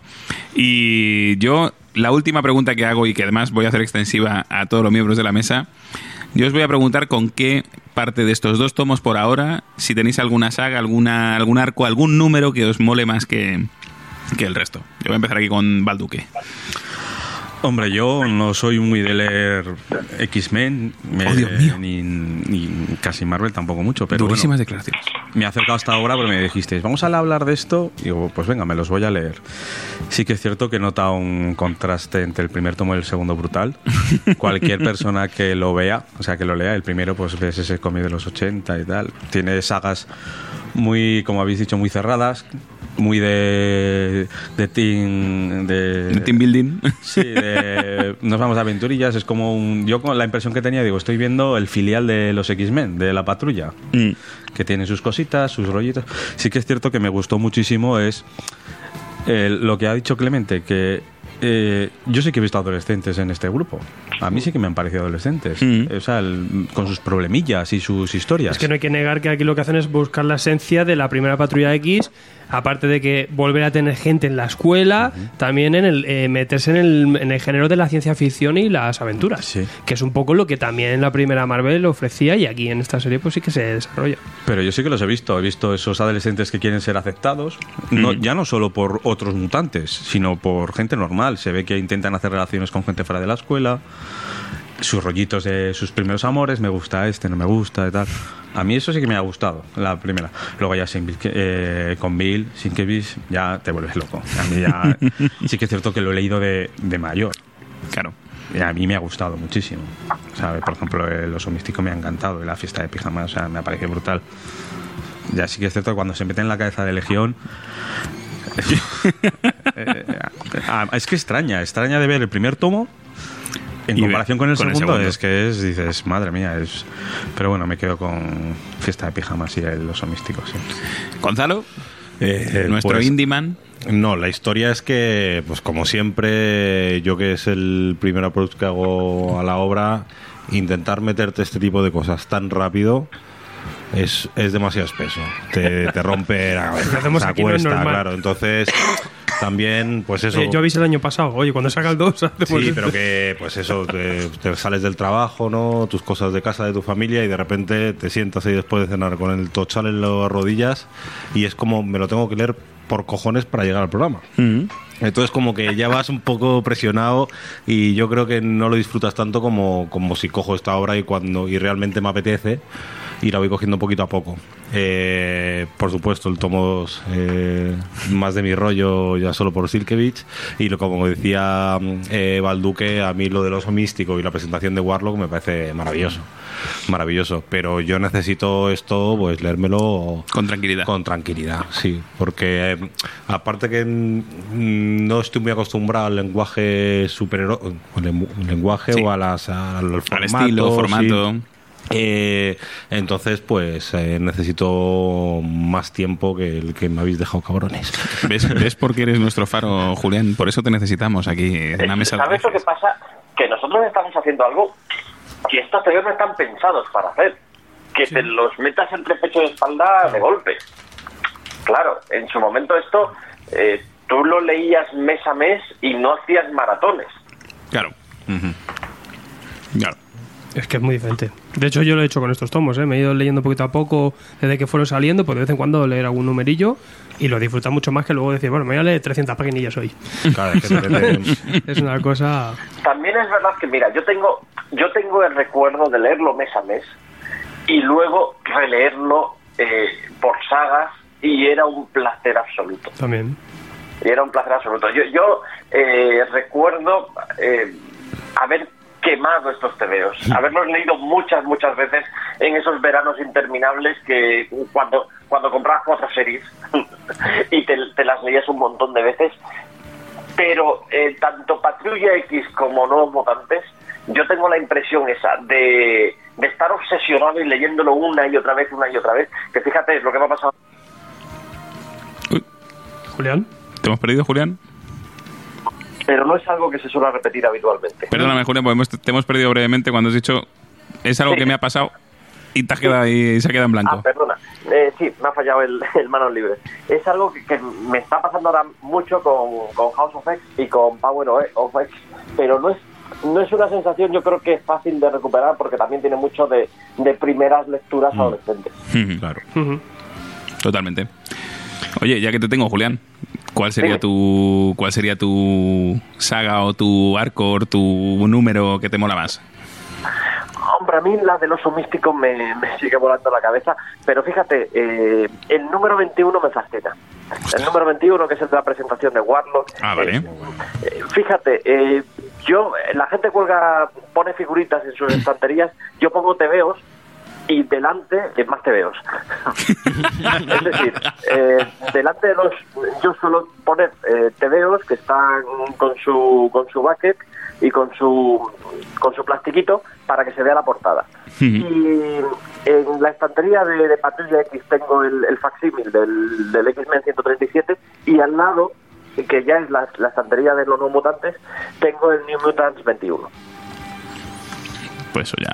Y yo, la última pregunta que hago, y que además voy a hacer extensiva a todos los miembros de la mesa, yo os voy a preguntar con qué parte de estos dos tomos por ahora, si tenéis alguna saga, alguna algún arco, algún número que os mole más que, que el resto. Yo voy a empezar aquí con Balduque. Hombre, yo no soy muy de leer X-Men, oh, Dios mío. Ni, ni casi Marvel tampoco mucho, pero durísimas bueno, declaraciones. Me he acercado hasta ahora, pero me dijisteis, vamos a hablar de esto, y digo, pues venga, me los voy a leer. Sí que es cierto que he notado un contraste entre el primer tomo y el segundo brutal. Cualquier persona que lo vea, o sea, que lo lea, el primero pues ves ese cómic de los ochenta y tal, tiene sagas muy, como habéis dicho, muy cerradas, muy de de team de, de team building. Sí, de, nos vamos a aventurillas, es como un, yo con la impresión que tenía, digo, estoy viendo el filial de los X-Men, de la Patrulla, mm. que tiene sus cositas, sus rollitos. Sí que es cierto que me gustó muchísimo es eh, lo que ha dicho Clemente, que eh, yo sí que he visto adolescentes en este grupo. A mí sí que me han parecido adolescentes. Mm. O sea, el, con sus problemillas y sus historias. Es que no hay que negar que aquí lo que hacen es buscar la esencia de la primera Patrulla X, aparte de que volver a tener gente en la escuela, uh-huh. también en el eh, meterse en el, en el género de la ciencia ficción y las aventuras, sí. que es un poco lo que también en la primera Marvel ofrecía, y aquí en esta serie pues sí que se desarrolla. Pero yo sí que los he visto, he visto esos adolescentes que quieren ser aceptados, uh-huh. no, ya no solo por otros mutantes, sino por gente normal. Se ve que intentan hacer relaciones con gente fuera de la escuela, sus rollitos de sus primeros amores, me gusta este, no me gusta y tal. A mí eso sí que me ha gustado, la primera. Luego ya sin, eh, con Bill, Sienkiewicz, ya te vuelves loco. A mí ya sí que es cierto que lo he leído de, de mayor. Claro. Y a mí me ha gustado muchísimo. O sea, por ejemplo, el Oso Místico me ha encantado, y la Fiesta de Pijamas, o sea, me ha parecido brutal. Ya sí que es cierto que cuando se mete en la cabeza de Legión... eh, es que extraña, extraña de ver el primer tomo en y comparación con, el, con segundo, el segundo, es que es, dices, madre mía, es... Pero bueno, me quedo con Fiesta de Pijamas y el Oso Místico, sí. Gonzalo, eh, nuestro pues, indie man. No, la historia es que, pues como siempre, yo que es el primer approach que hago a la obra, intentar meterte este tipo de cosas tan rápido es, es demasiado espeso. Te, te rompe la cabeza, se cuesta, claro. Entonces... También, pues eso... Eh, yo avisé el año pasado, oye, cuando saca el dos... Sí, pero que, pues eso, te, te sales del trabajo, ¿no? Tus cosas de casa, de tu familia, y de repente te sientas ahí después de cenar con el tochal en las rodillas, y es como, me lo tengo que leer por cojones para llegar al programa. Mm-hmm. Entonces como que ya vas un poco presionado, y yo creo que no lo disfrutas tanto como, como si cojo esta obra y cuando y realmente me apetece, y la voy cogiendo poquito a poco. Eh, por supuesto, el tomo eh, más de mi rollo ya solo por Sienkiewicz, y lo, como decía eh, Balduque, a mí lo del Oso Místico y la presentación de Warlock me parece maravilloso, maravilloso, pero yo necesito esto, pues leérmelo con tranquilidad. Con tranquilidad, sí, porque eh, aparte que mm, no estoy muy acostumbrado al lenguaje superhéroe, lenguaje sí. o a las, a, al, formato, al estilo, formato. Sí. Eh, entonces pues eh, necesito más tiempo que el que me habéis dejado, cabrones. ¿Ves, ¿Ves por qué eres nuestro faro, Julián? Por eso te necesitamos aquí en la mesa. ¿Sabes lo que pasa? que nosotros estamos haciendo algo que estos tebeos no están pensados para hacer, que sí. te los metas entre pecho y espalda de golpe. Claro, en su momento esto eh, tú lo leías mes a mes y no hacías maratones. Claro. Uh-huh. Claro. Es que es muy diferente. De hecho, yo lo he hecho con estos tomos, ¿eh? Me he ido leyendo poquito a poco desde que fueron saliendo, pues de vez en cuando leer algún numerillo y lo disfrutas mucho más que luego decir, bueno, me voy a leer trescientas paginillas hoy. Claro, es, que te... es una cosa... También es verdad que, mira, yo tengo, yo tengo el recuerdo de leerlo mes a mes y luego releerlo eh, por sagas y era un placer absoluto. También. Y era un placer absoluto. Yo, yo eh, recuerdo eh, haber quemado estos tebeos, haberlos leído muchas, muchas veces en esos veranos interminables que cuando cuando comprabas cuatro series y te, te las leías un montón de veces, pero eh, tanto Patrulla X como Nuevos Mutantes, yo tengo la impresión esa de, de estar obsesionado y leyéndolo una y otra vez, una y otra vez, que fíjate lo que me ha pasado. Uy. Julián, ¿te hemos perdido, Julián? Pero no es algo que se suele repetir habitualmente. Perdóname, Julián, porque hemos, te hemos perdido brevemente cuando has dicho es algo sí. que me ha pasado y te has quedado ahí, se ha quedado en blanco. Ah, perdona. Eh, sí, me ha fallado el, el manos libres. Es algo que, que me está pasando ahora mucho con, con House of X y con Power of X, pero no es no es una sensación, yo creo que es fácil de recuperar porque también tiene mucho de, de primeras lecturas mm. adolescentes. Mm-hmm. Claro. Mm-hmm. Totalmente. Oye, ya que te tengo, Julián, ¿cuál sería tu cuál sería tu saga o tu arco o tu número que te mola más? Hombre, a mí la del oso místico me, me sigue volando la cabeza, pero fíjate, eh, el número veintiuno me fascina. Ostras. El número veintiuno, que es el de la presentación de Warlock. Ah, vale. Eh, eh, fíjate, eh, yo, la gente cuelga, pone figuritas en sus estanterías, yo pongo tebeos y delante es más tebeos. Es decir, eh, delante de los, yo suelo poner eh, tebeos que están con su con su bucket y con su con su plastiquito para que se vea la portada. Uh-huh. Y en la estantería de, de Patrulla X tengo el, el facsímil del, del X-Men ciento treinta y siete y al lado, que ya es la, la estantería de los Nuevos Mutantes, tengo el New Mutants veintiuno. Pues eso ya...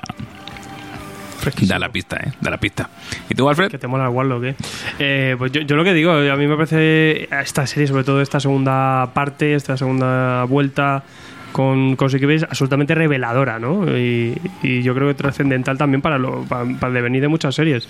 Da la pista, ¿eh? Da la pista. ¿Y tú, Alfred? Que te mola el Warlock, ¿eh? eh pues yo, yo lo que digo, a mí me parece esta serie, sobre todo esta segunda parte, esta segunda vuelta con, con Psycho-Pass, absolutamente reveladora, ¿no? Y, y yo creo que trascendental también para, lo, para, para el devenir de muchas series.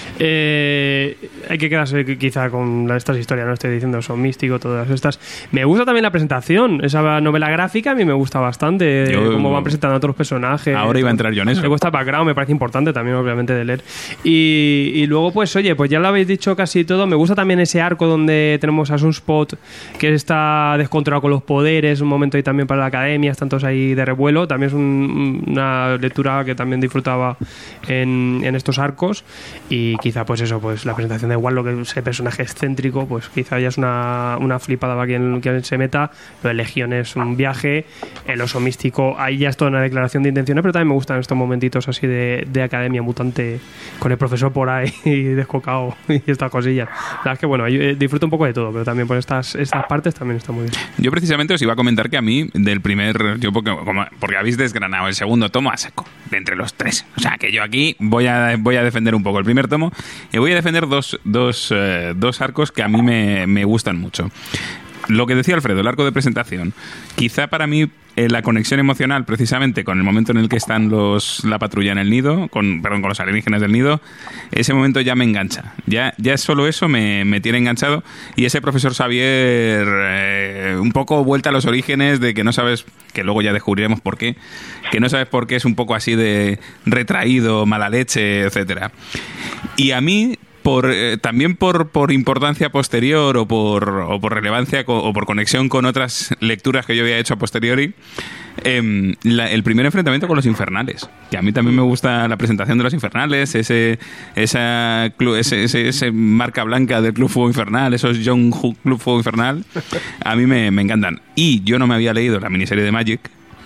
Eh, hay que quedarse quizá con estas historias, no estoy diciendo son místicos, todas estas. Me gusta también la presentación, esa novela gráfica a mí me gusta bastante, yo, cómo van presentando a otros personajes. Ahora iba a entrar yo en eso. Me gusta el background, me parece importante también, obviamente, de leer. Y, y luego, pues, oye, pues ya lo habéis dicho casi todo. Me gusta también ese arco donde tenemos a Sunspot, que está descontrolado con los poderes, un momento ahí también para la academia, están todos ahí de revuelo. También es un, una lectura que también disfrutaba en, en estos arcos. Y quizá, pues eso, pues la presentación de Warlock, que ese personaje excéntrico, pues quizá ya es una, una flipada para quien, quien se meta. Lo de Legión es un viaje. El oso místico, ahí ya es toda una declaración de intenciones, pero también me gustan estos momentitos así de, de academia mutante con el profesor por ahí descocado y estas cosillas. La verdad es que, bueno, yo disfruto un poco de todo, pero también por estas, estas partes también está muy bien. Yo precisamente os iba a comentar que a mí, del primer, yo porque, como, porque habéis desgranado el segundo tomo a saco, de entre los tres. O sea, que yo aquí voy a, voy a defender un poco el primer tomo y voy a defender dos, dos, eh, dos arcos que a mí me, me gustan mucho. Lo que decía Alfredo, el arco de presentación. Quizá para mí eh, la conexión emocional, precisamente con el momento en el que están los la patrulla en el nido, con perdón, con los alienígenas del nido, ese momento ya me engancha. Ya, ya solo eso me, me tiene enganchado. Y ese profesor Xavier, eh, un poco vuelta a los orígenes de que no sabes, que luego ya descubriremos por qué, que no sabes por qué es un poco así de retraído, mala leche, etcétera. Y a mí... Por, eh, también por, por importancia posterior o por, o por relevancia co- o por conexión con otras lecturas que yo había hecho a posteriori, eh, la, el primer enfrentamiento con los infernales, que a mí también me gusta la presentación de los infernales, ese esa clu- ese, ese, ese marca blanca del Club Fuego Infernal, esos Young Club Fuego Infernal, a mí me, me encantan. Y yo no me había leído la miniserie de Magic,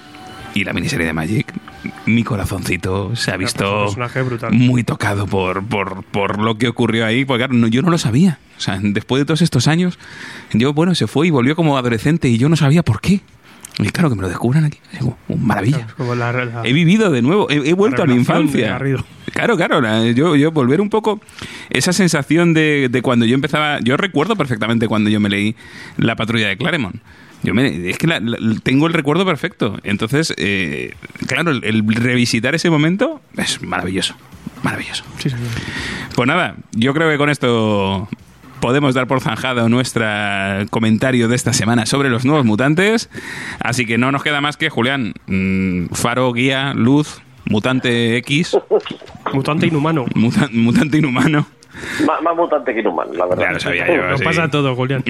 y la miniserie de Magic, mi corazoncito se ha visto muy tocado por, por, por lo que ocurrió ahí, porque claro, no, yo no lo sabía. O sea, después de todos estos años, yo, bueno, se fue y volvió como adolescente y yo no sabía por qué. Y claro, que me lo descubran aquí. Digo, oh, maravilla. Como la, la, he vivido de nuevo, he, he vuelto a mi infancia. Claro, claro. La, yo, yo volver un poco esa sensación de, de cuando yo empezaba. Yo recuerdo perfectamente cuando yo me leí La Patrulla de Claremont. Yo me, es que la, la, tengo el recuerdo perfecto. Entonces, eh, claro, el, el revisitar ese momento es maravilloso. Maravilloso. Sí, señor. Pues nada, yo creo que con esto podemos dar por zanjado nuestro comentario de esta semana sobre los nuevos mutantes. Así que no nos queda más que, Julián, mmm, faro, guía, luz, mutante X. Mutante inhumano. Muta, mutante inhumano. Más, más mutante que inhumano, la verdad. Ya lo sabía yo. Nos sí. pasa todo, Julián.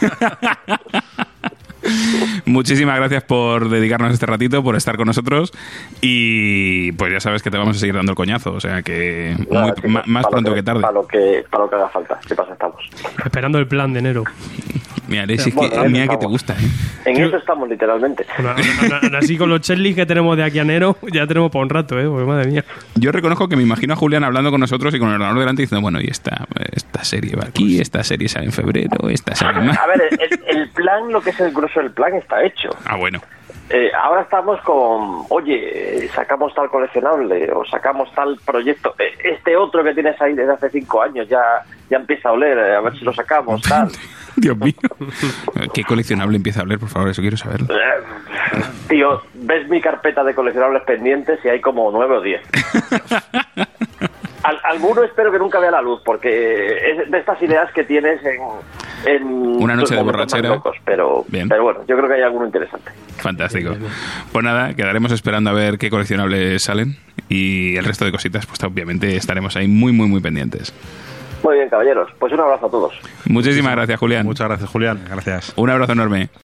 Muchísimas gracias por dedicarnos este ratito, por estar con nosotros y pues ya sabes que te vamos a seguir dando el coñazo, o sea que Nada, muy, chicos, ma, más pronto que, que tarde. Para lo que, para lo que haga falta, ¿qué pasa? Estamos. Esperando el plan de enero. Mira, Alex, es Bueno, que, en eso mira que te estamos. gusta, ¿eh? En Yo- eso estamos literalmente. Aún- aún- aún Así con los checklists que tenemos de aquí a enero, ya tenemos para un rato, ¿eh? Porque madre mía. Yo reconozco que me imagino a Julián hablando con nosotros y con el ordenador delante diciendo, bueno, y esta, esta serie va aquí, esta serie sale en febrero, esta sale en marzo. A ver, el, el plan, lo que es el grueso del plan, está hecho. Ah, bueno. Eh, ahora estamos con, oye, sacamos tal coleccionable o sacamos tal proyecto. Eh, Este otro que tienes ahí desde hace cinco años ya, ya empieza a oler, eh, a ver si lo sacamos, tal. Dios mío. ¿Qué coleccionable empieza a hablar, por favor? Eso quiero saberlo. Eh, Tío, ves mi carpeta de coleccionables pendientes y hay como nueve o diez. Al, alguno espero que nunca vea la luz, porque es de estas ideas que tienes en, en Una noche tus de momentos más borrachera. locos, pero, Bien. pero bueno, yo creo que hay alguno interesante. Fantástico. Pues nada, quedaremos esperando a ver qué coleccionables salen y el resto de cositas, pues obviamente estaremos ahí muy, muy, muy pendientes. Muy bien, caballeros, pues un abrazo a todos. Muchísimas gracias, Julián. Muchas gracias, Julián. Gracias. Un abrazo enorme.